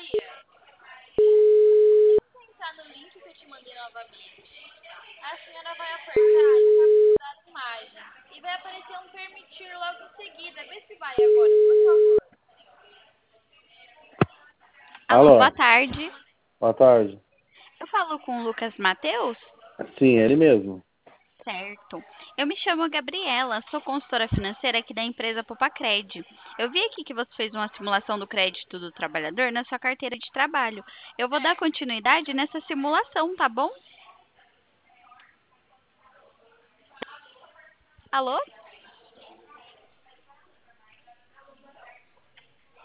Entrar no link que eu te mandei novamente. A senhora vai apertar e vai mudar a imagem. E vai aparecer um permitir logo em seguida. Vê se vai agora, por favor. Alô, boa Alô, tarde. boa tarde. Eu falo com o Lucas Mateus? Sim, ele mesmo. Certo. Eu me chamo Gabriela, sou consultora financeira aqui da empresa Popacred. Eu vi aqui que você fez uma simulação do crédito do trabalhador na sua carteira de trabalho. Eu vou dar continuidade nessa simulação, tá bom? Alô?